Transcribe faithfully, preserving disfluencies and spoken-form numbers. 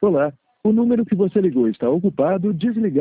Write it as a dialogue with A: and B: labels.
A: Olá, o número que você ligou está ocupado, desligado.